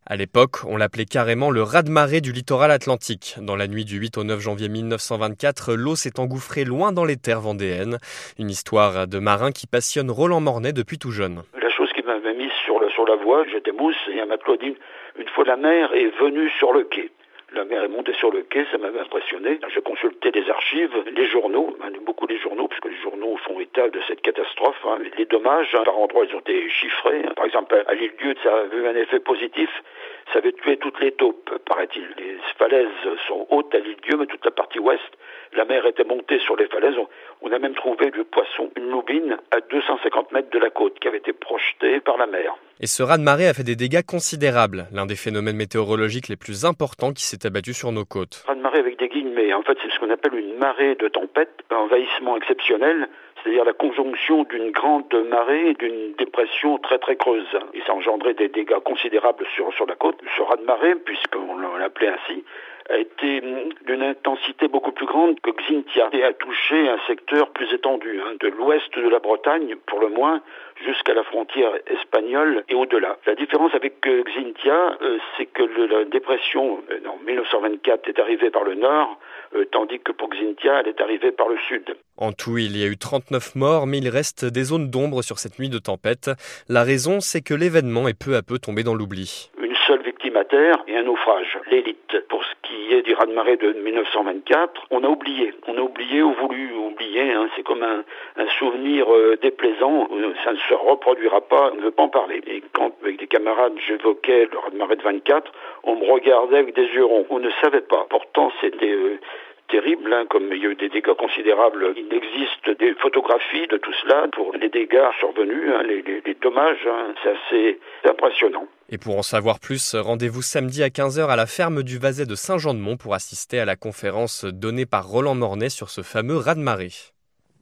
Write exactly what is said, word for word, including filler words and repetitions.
À l'époque, on l'appelait carrément le raz-de-marée du littoral atlantique. Dans la nuit du huit au neuf janvier mille neuf cent vingt-quatre, l'eau s'est engouffrée loin dans les terres vendéennes. Une histoire de marin qui passionne Roland Mornay depuis tout jeune. La chose qui m'avait mise sur, le, sur la voie, j'étais mousse et un matelot dit une fois la mer est venue sur le quai. La mer est montée sur le quai, ça m'avait impressionné. Je consultais les archives, les journaux, hein, beaucoup les journaux, puisque les journaux font état de cette catastrophe. Hein. Les dommages, hein, par endroits, ils ont été chiffrés. Hein. Par exemple, à l'île Dieu, ça avait eu un effet positif. Ça avait tué toutes les taupes, paraît-il. Les falaises sont hautes à l'île Dieu, mais toute la partie ouest, la mer était montée sur les falaises. On a même trouvé du poisson, une loubine, à deux cent cinquante mètres de la côte, qui avait été projetée par la mer. Et ce raz-de-marée a fait des dégâts considérables, l'un des phénomènes météorologiques les plus importants qui s'est abattu sur nos côtes. Raz-de-marée avec des guillemets, en fait c'est ce qu'on appelle une marée de tempête, un envahissement exceptionnel, c'est-à-dire la conjonction d'une grande marée et d'une dépression très très creuse. Et ça a engendré des dégâts considérables sur, sur la côte. Ce raz-de-marée, puisqu'on l'appelait ainsi, a été d'une intensité beaucoup plus grande que Xynthia et a touché un secteur plus étendu, hein, de l'ouest de la Bretagne, pour le moins, jusqu'à la frontière espagnole et au-delà. La différence avec euh, Xynthia, euh, c'est que le, la dépression euh, en mille neuf cent vingt-quatre est arrivée par le nord, euh, tandis que pour Xynthia, elle est arrivée par le sud. En tout, il y a eu trente-neuf morts, mais il reste des zones d'ombre sur cette nuit de tempête. La raison, c'est que l'événement est peu à peu tombé dans l'oubli. Une seule victime à terre et un naufrage, l'élite. Pour ce qui est du raz-de-marée de mille neuf cent vingt-quatre, on a oublié. On a oublié ou voulu oublier. Hein. C'est comme un, un souvenir euh, déplaisant. Ça ne se reproduira pas. On ne veut pas en parler. Et quand, avec des camarades, j'évoquais le raz-de-marée de vingt-quatre, on me regardait avec des yeux ronds. On ne savait pas. Pourtant, c'était euh, terrible, hein, comme il y a eu des dégâts considérables. Il existe des photographies de tout cela pour les dégâts survenus, hein, les, les, les dommages. Hein. C'est assez impressionnant. Et pour en savoir plus, rendez-vous samedi à quinze heures à la ferme du Vazet de Saint-Jean-de-Mont pour assister à la conférence donnée par Roland Mornay sur ce fameux raz-de-marée.